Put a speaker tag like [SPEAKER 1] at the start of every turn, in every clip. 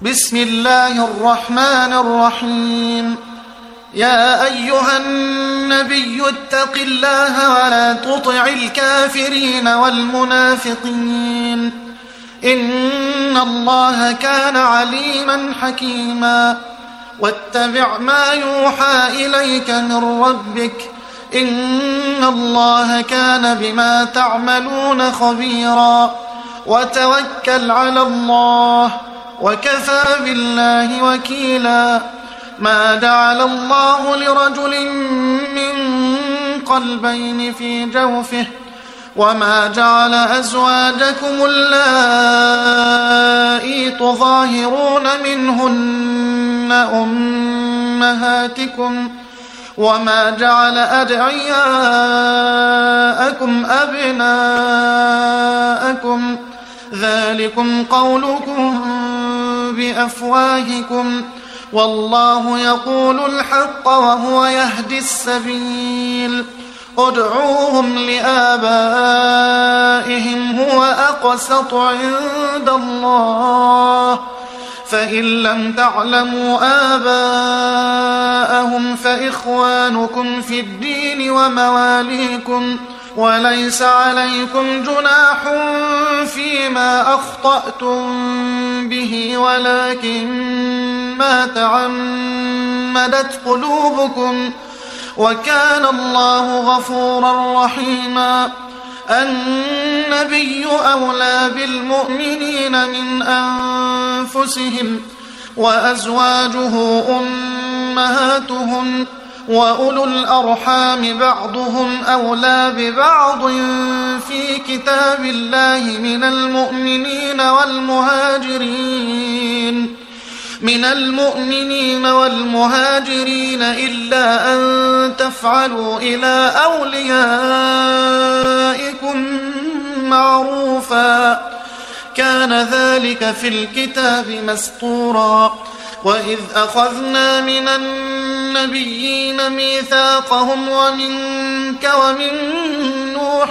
[SPEAKER 1] بسم الله الرحمن الرحيم. يا أيها النبي اتق الله ولا تطع الكافرين والمنافقين، إن الله كان عليما حكيما. واتبع ما يوحى إليك من ربك، إن الله كان بما تعملون خبيرا. وتوكل على الله وكفى بالله وكيلا. ما جعل الله لرجل من قلبين في جوفه، وما جعل أزواجكم اللائي تظاهرون منهن أمهاتكم، وما جعل أدعياءكم أبناءكم، ذلكم قولكم بأفواهكم، والله يقول الحق وهو يهدي السبيل. ادعوهم لآبائهم هو أقسط عند الله، فإن لم تعلموا آباءهم فإخوانكم في الدين ومواليكم، وليس عليكم جناح فيما أخطأتم به، ولكن ما تعمدت قلوبكم، وكان الله غفورا رحيما. النبي أولى بالمؤمنين من أنفسهم، وأزواجه أمهاتهم، وأولو الأرحام بعضهم أولى ببعض في كتاب الله من المؤمنين والمهاجرين إلا أن تفعلوا إلى أوليائكم معروفا، كان ذلك في الكتاب مسطورا. وإذ أخذنا من النبيين ميثاقهم ومنك ومن نوح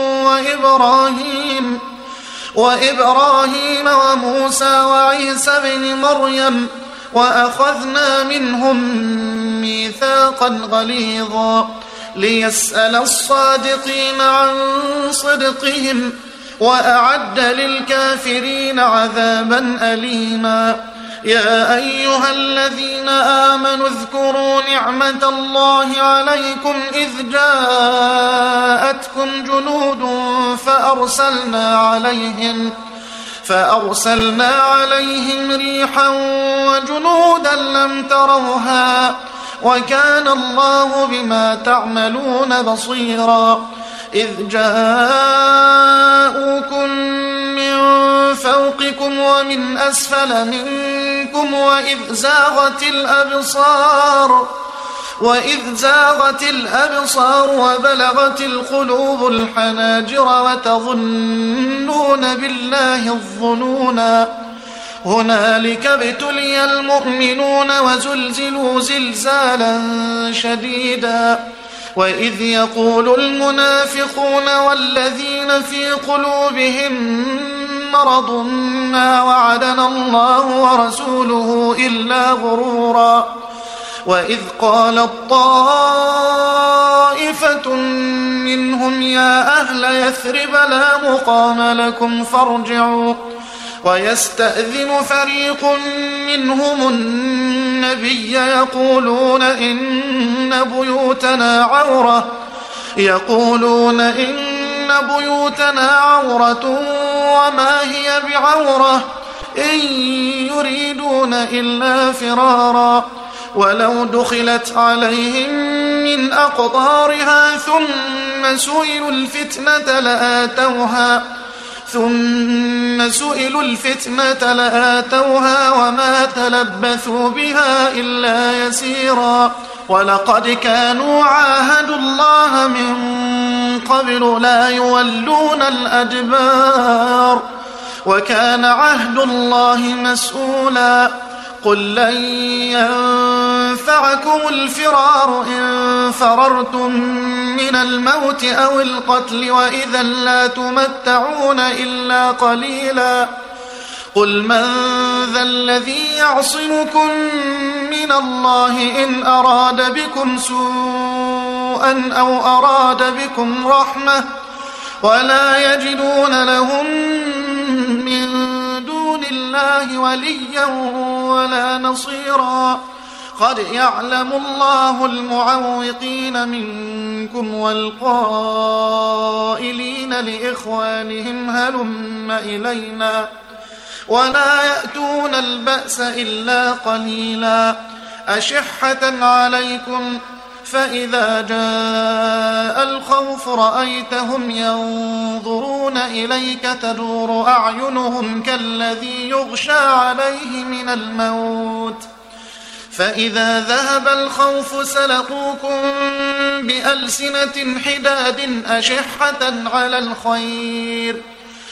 [SPEAKER 1] وإبراهيم وموسى وعيسى بن مريم، وأخذنا منهم ميثاقا غليظا، ليسأل الصادقين عن صدقهم، وأعد للكافرين عذابا أليما. يا أيها الذين آمنوا اذكروا نعمة الله عليكم إذ جاءتكم جنود فأرسلنا عليهم ريحا وجنودا لم تروها، وكان الله بما تعملون بصيرا. إذ جاءوكم من فوقكم ومن أسفل منكم، وإذ زاغت الأبصار وبلغت القلوب الحناجر وتظنون بالله الظنونا. هنالك ابتلي المؤمنون وزلزلوا زلزالا شديدا. وإذ يقول المنافقون والذين في قلوبهم مرض ما وعدنا الله ورسوله إلا غرورا. وإذ قالت طائفة منهم يا أهل يثرب لا مقام لكم فارجعوا، ويستأذن فريق منهم النبي يقولون إن بيوتنا عورة وما هي بعورة، إن يريدون إلا فرارا. ولو دخلت عليهم من أقطارها ثم سئلوا الفتنة لآتوها وما تلبثوا بها إلا يسيرا. ولقد كانوا عاهدوا الله من قبل لا يولون الأدبار، وكان عهد الله مسؤولا. قل لن ينفعكم الفرار إن فررتم من الموت أو القتل، وإذا لا تمتعون إلا قليلا. قل من ذا الذي يعصمكم من الله إن أراد بكم سوءا أو أراد بكم رحمة ولا يجدون لهم من دون الله وليا ولا نصيرا قد يعلم الله المعوقين منكم والقائلين لإخوانهم هلم إلينا ولا يأتون البأس إلا قليلا أشحة عليكم فإذا جاء الخوف رأيتهم ينظرون إليك تدور أعينهم كالذي يغشى عليه من الموت فإذا ذهب الخوف سلقوكم بألسنة حداد أشحة على الخير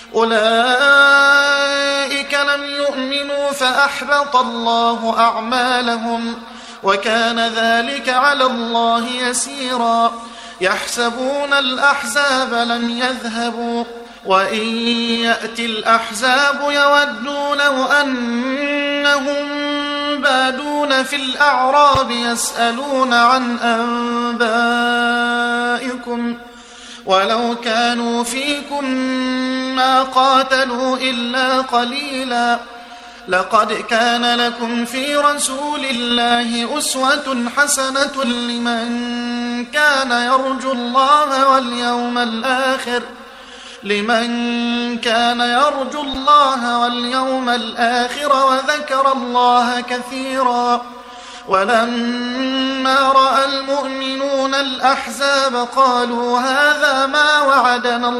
[SPEAKER 1] أولئك لم يؤمنوا فأحبط الله أعمالهم وكان ذلك على الله يسيرا يحسبون الأحزاب لم يذهبوا وإن يأتي الأحزاب يودوا لو أنهم بادون في الأعراب يسألون عن أنبائكم ولو كانوا فيكم ما قاتلوا إلا قليلا لقد كان لكم في رسول الله أسوة حسنة لمن كان يرجو الله واليوم الآخر وذكر الله كثيرا ولما رأى المؤمنون الأحزاب قالوا هذا ما وعدنا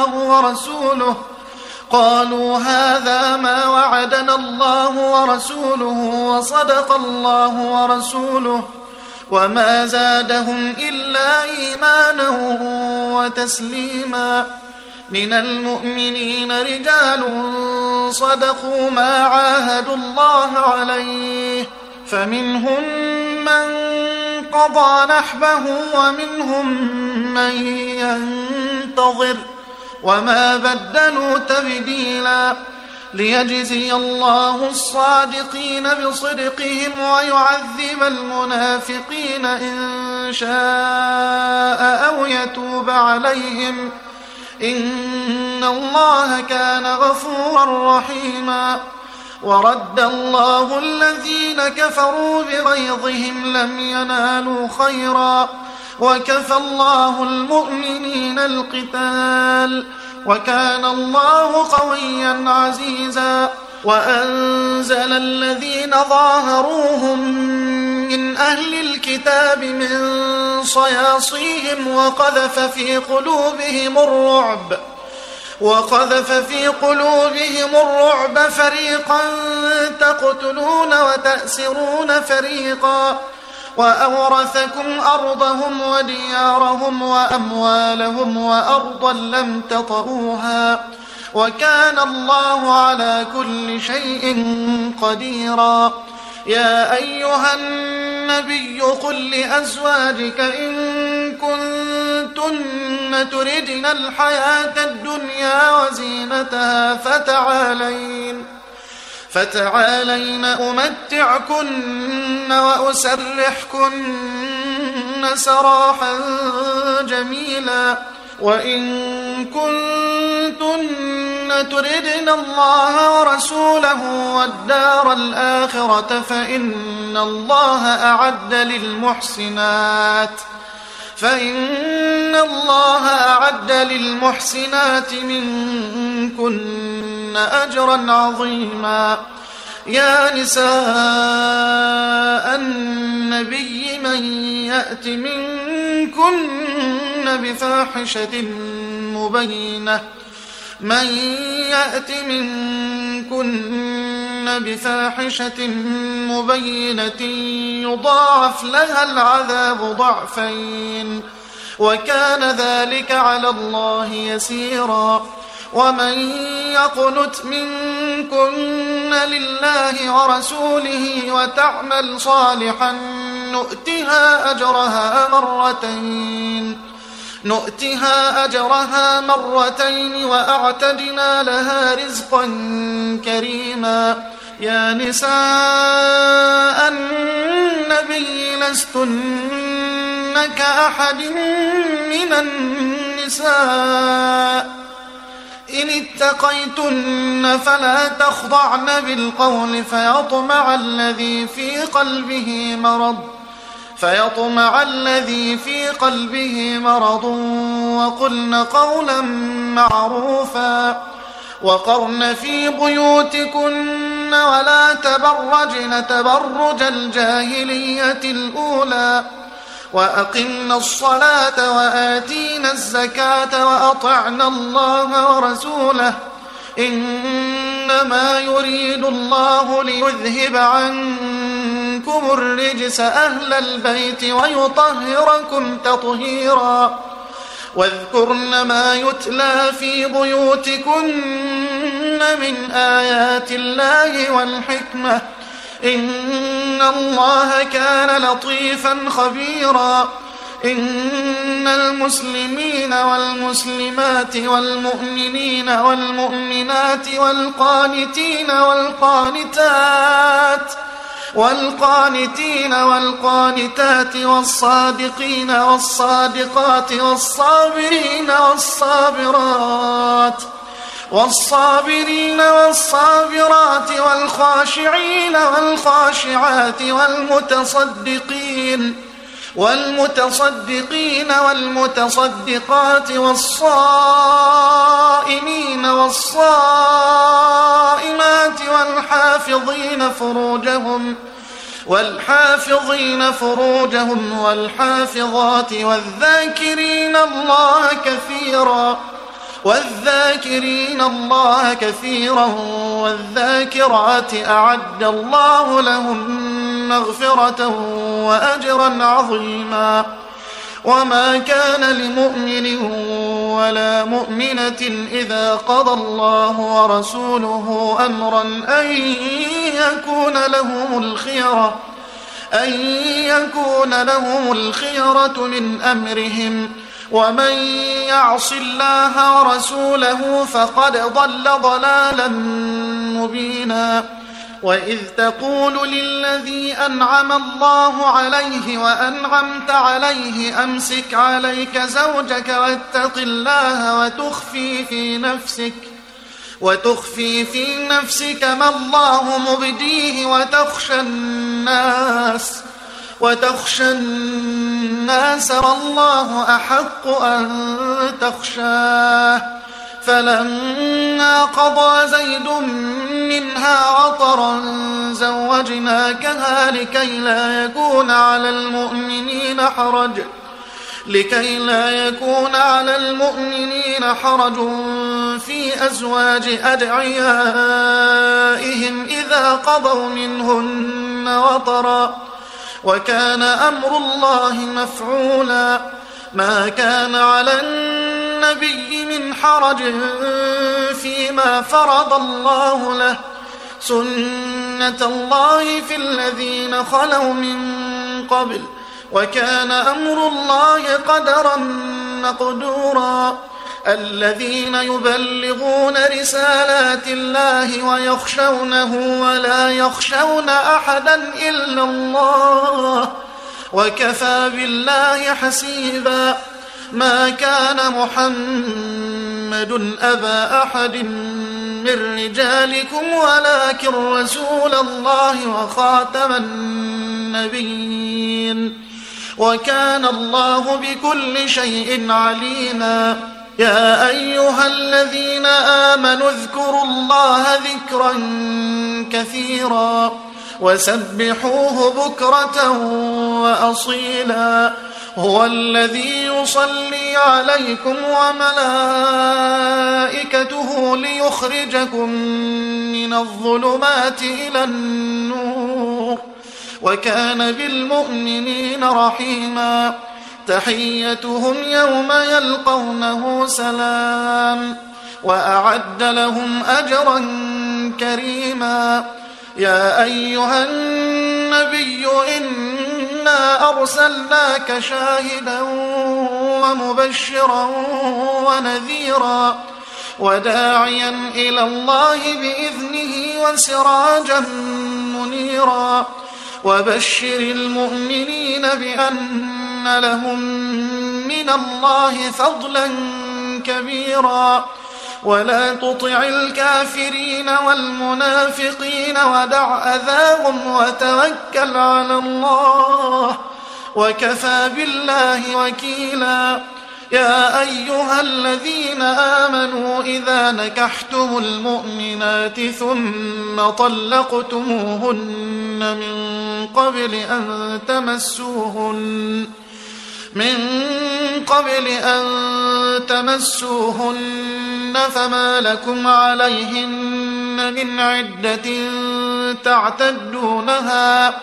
[SPEAKER 1] الله ورسوله وصدق الله ورسوله وما زادهم إلا إيمانا وتسليما من المؤمنين رجال صدقوا ما عاهدوا الله عليه فمنهم من قضى نحبه ومنهم من ينتظر وما بدلوا تبديلا ليجزي الله الصادقين بصدقهم ويعذب المنافقين إن شاء أو يتوب عليهم إن الله كان غفورا رحيما ورد الله الذين كفروا بغيظهم لم ينالوا خيرا وكفى الله المؤمنين القتال وكان الله قويا عزيزا وأنزل الذين ظاهروهم من أهل الكتاب من صياصيهم وقذف في قلوبهم الرعب فريقا تقتلون وتأسرون فريقا وأورثكم أرضهم وديارهم وأموالهم وأرضا لم تطئوها وكان الله على كل شيء قديرا يا أيها النبي قل لأزواجك إن كنتن تردن الحياة الدنيا وزينتها فتعالين أمتعكن وأسرحكن سراحا جميلا وإن كنتن تردن الله ورسوله والدار الآخرة فإن الله أعد للمحسنات منكن أجرا عظيما يا نساء النبي من يأت منكن بفاحشة مبينة يضاعف لها العذاب ضعفين وكان ذلك على الله يسيرا ومن يقنت منكن لله ورسوله وتعمل صالحا نؤتها أجرها مرتين نؤتها أجرها مرتين وأعتدنا لها رزقا كريما. يا نساء النبي لستن كأحد من النساء إن اتقيتن فلا تخضعن بالقول فيطمع الذي في قلبه مرض وقلن قولا معروفا. وقرن في بيوتكن ولا تبرجن تبرج الجاهلية الأولى وأقمنا الصلاة وآتينا الزكاة وأطعنا الله ورسوله إنما يريد الله ليذهب عنكم الرجس أهل البيت ويطهركم تطهيرا. واذكرن ما يتلى في بيوتكن من آيات الله والحكمة إن الله كان لطيفا خبيرا. إن المسلمين والمسلمات والمؤمنين والمؤمنات والقانتين والقانتات والصادقين والصادقات والصابرين والصابرات والخاشعين والخاشعات والمتصدقين والمتصدقات والصائمين والصائمات والحافظين فروجهم والحافظات والذاكرين الله كثيرا والذاكرات أعد الله لهم مغفرة وأجرا عظيما. وما كان لمؤمن ولا مؤمنة إذا قضى الله ورسوله أمرا أن يكون لهم الخيرة من أمرهم ومن يعص الله ورسوله فقد ضل ضلالا مبينا. وإذ تقول للذي أنعم الله عليه وأنعمت عليه أمسك عليك زوجك واتق الله وتخفي في نفسك ما الله مبديه وتخشى الناس والله أحق أن تخشاه. فلما قضى زيد منها وطرا زوجناكها لكي لا يكون على المؤمنين حرج في أزواج أدعيائهم إذا قضوا منهن وطرا وكان أمر الله مفعولا. ما كان على النبي من حرج فيما فرض الله له سنة الله في الذين خلوا من قبل وكان أمر الله قدرا مقدورا. الذين يبلغون رسالات الله ويخشونه ولا يخشون أحدا إلا الله وكفى بالله حسيبا. ما كان محمد أبا أحد من رجالكم ولكن رسول الله وخاتم النبيين وكان الله بكل شيء عليما. يا أيها الذين آمنوا اذكروا الله ذكرا كثيرا وسبحوه بكرة وأصيلا. هو الذي يصلي عليكم وملائكته ليخرجكم من الظلمات إلى النور وكان بالمؤمنين رحيما. تحيتهم يوم يلقونه سلام وأعد لهم أجرا كريما. يا أيها النبي إنا أرسلناك شاهدا ومبشرا ونذيرا وداعيا إلى الله بإذنه وسراجا منيرا وبشر المؤمنين بأن لهم من الله فضلا كبيرا ولا تطع الكافرين والمنافقين ودع أذاهم وتوكل على الله وكفى بالله وكيلا يا أيها الذين آمنوا إذا نكحتم المؤمنات ثم طلقتموهن من قبل أن تمسوهن فما لكم عليهن من عدة تعتدونها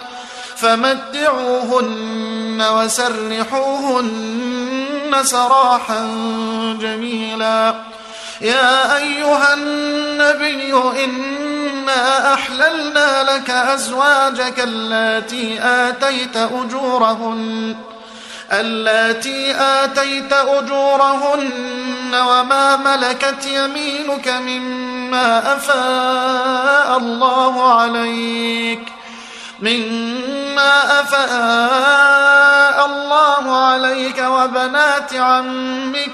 [SPEAKER 1] فمتعوهن وسرحوهن سراحا جميلا يا أيها النبي إنا أحللنا لك أزواجك اللاتي آتيت أجورهن وما ملكت يمينك مما أفاء الله عليك وبنات عمك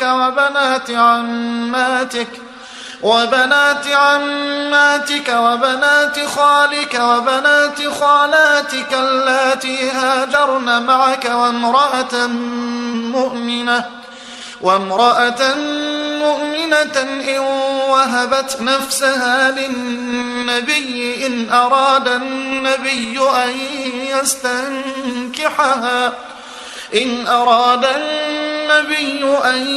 [SPEAKER 1] وبنات عماتك وبنات خالك وبنات خالاتك اللاتي هاجرن معك وامرأة مؤمنة إن وهبت نفسها للنبي إن أراد النبي أن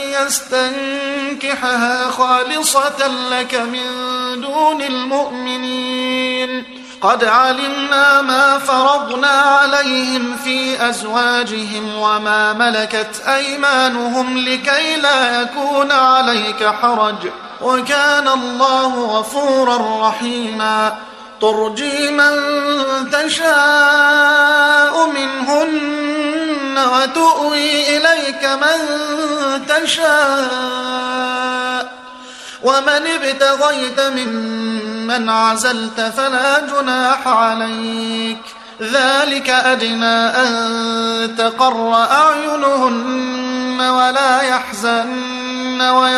[SPEAKER 1] يستنكحها خالصة لك من دون المؤمنين قد علمنا ما فرضنا عليهم في أزواجهم وما ملكت أيمانهم لكي لا يكون عليك حرج وكان الله غفورا رحيما ترجي من تشاء منهن وتؤوي إليك من تشاء ومن ابتغيت ممن عزلت فلا جناح عليك ذلك أدنى أن تقر أعينهن ولا يحزن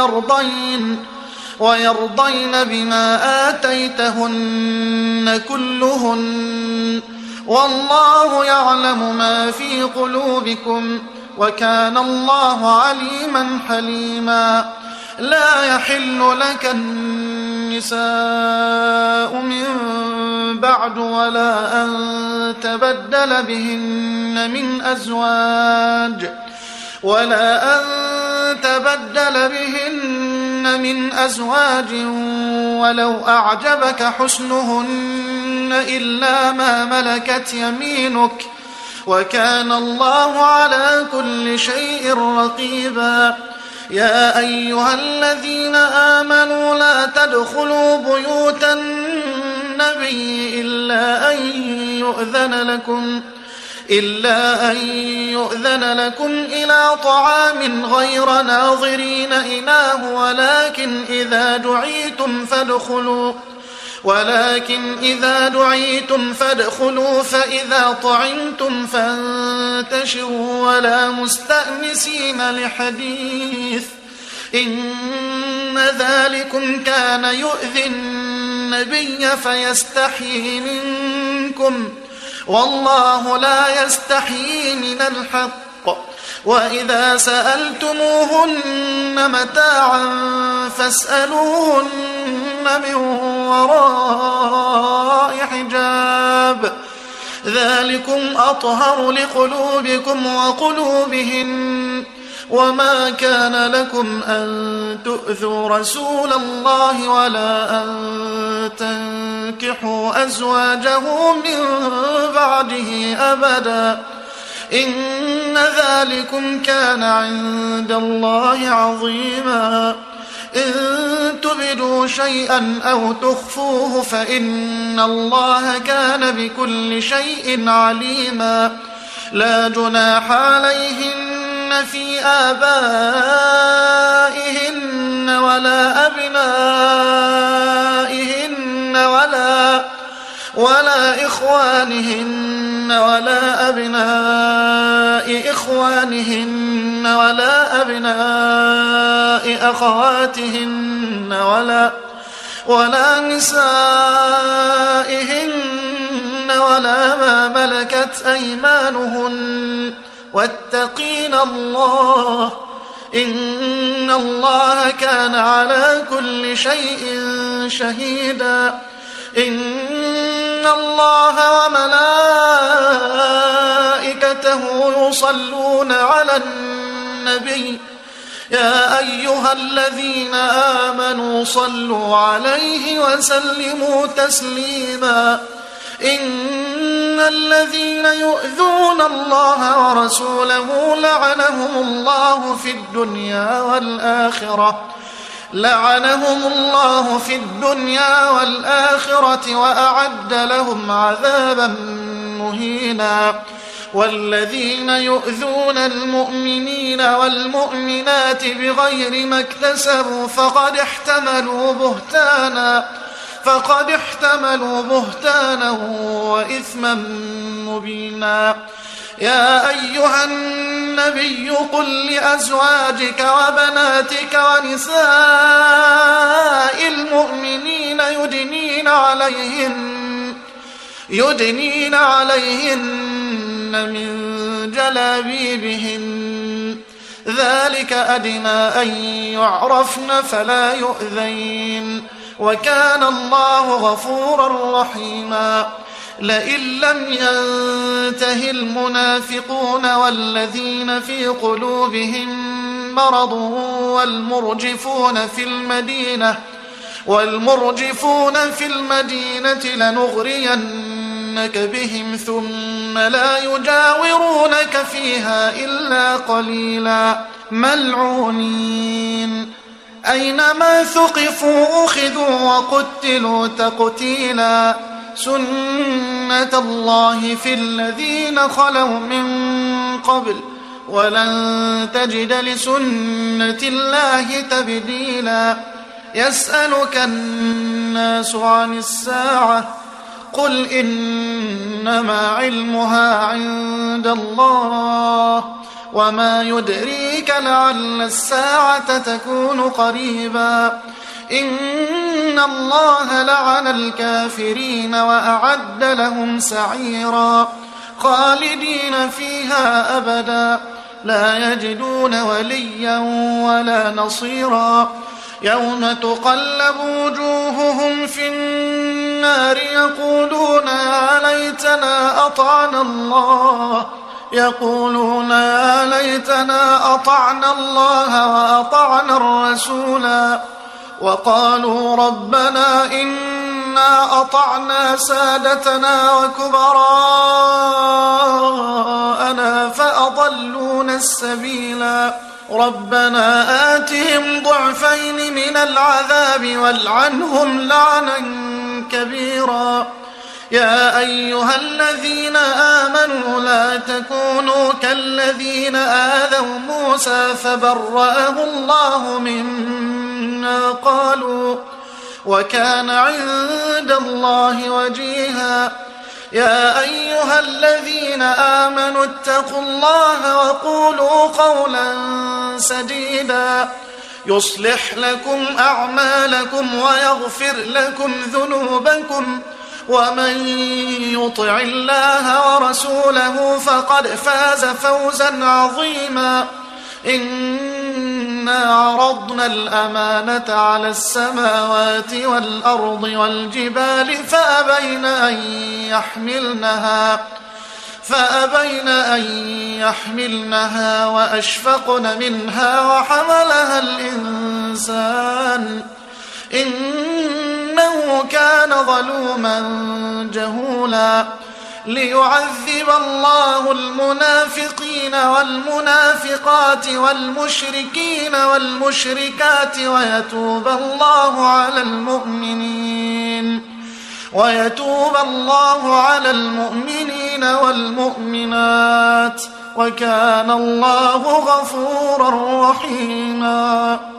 [SPEAKER 1] ويرضين بما آتيتهن كلهن والله يعلم ما في قلوبكم وكان الله عليما حليما لا يحل لك النساء من بعد ولا أن تبدل بهن من أزواج ولو أعجبك حسنهن إلا ما ملكت يمينك وكان الله على كل شيء رقيبا يا أيها الذين آمنوا لا تدخلوا بيوت النبي إلا أن يؤذن لكم إلى طعام غير ناظرين إناه ولكن إذا دعيتم فادخلوا فإذا طعمتم فانتشروا ولا مستأنسين لحديث إن ذلكم كان يؤذي النبي فيستحيي منكم والله لا يستحيي من الحق وإذا سألتموهن متاعا فاسألوهن من وراء حجاب ذلكم أطهر لقلوبكم وقلوبهن وما كان لكم أن تؤذوا رسول الله ولا أن تنكحوا أزواجه من بعده أبدا إن ذلكم كان عند الله عظيما إن تبدوا شيئا أو تخفوه فإن الله كان بكل شيء عليما لا جناح عليهن في آبائهن ولا أبنائهن ولا إخوانهن ولا أبناء إخوانهن ولا أبناء أخواتهن ولا نسائهن ولا ما ملكت أيمانهن واتقين الله إن الله كان على كل شيء شهيدا. إن الله وملائكته يصلون على النبي يا أيها الذين آمنوا صلوا عليه وسلموا تسليما. إن الذين يؤذون الله ورسوله لعنهم الله في الدنيا والآخرة وأعد لهم عذابا مهينا. والذين يؤذون المؤمنين والمؤمنات بغير ما اكتسبوا فقد احتملوا بهتانا وإثما مبينا. يا أيها النبي قل لأزواجك وبناتك ونساء المؤمنين يدنين عليهن من جلابيبهن ذلك أدنى أن يعرفن فلا يؤذين وكان الله غفورا رحيما. لئن لم ينته المنافقون والذين في قلوبهم مرض والمرجفون في المدينة لنغرينك بهم ثم لا يجاورونك فيها إلا قليلا ملعونين أينما ثقفوا أخذوا وقتلوا تقتيلا. سنة الله في الذين خلوا من قبل ولن تجد لسنة الله تبديلا. يسألك الناس عن الساعة قل إنما علمها عند الله وما يدريك لعل الساعة تكون قريبا. إن الله لعن الكافرين وأعد لهم سعيرا خالدين فيها أبدا لا يجدون وليا ولا نصيرا. يوم تقلب وجوههم في النار يقولون يا ليتنا أطعنا الله وأطعنا الرسولا وقالوا ربنا إنا أطعنا سادتنا وكبراءنا فأضلونا السبيلا. ربنا آتهم ضعفين من العذاب والعنهم لعنا كبيرا. يا أيها الذين آمنوا لا تكونوا كالذين آذوا موسى فبرأه الله مما قالوا وكان عند الله وجيها. يا أيها الذين آمنوا اتقوا الله وقولوا قولا سديدا يصلح لكم أعمالكم ويغفر لكم ذنوبكم ومن يطع الله ورسوله فقد فاز فوزا عظيما. إنا عرضنا الأمانة على السماوات والأرض والجبال فأبين أن يحملنها وأشفقن منها وحملها الإنسان إنه كان ظلوما جهولا. ليعذب الله المنافقين والمنافقات والمشركين والمشركات ويتوب الله على المؤمنين ويتوب الله على المؤمنين والمؤمنات وكان الله غفورا رحيما.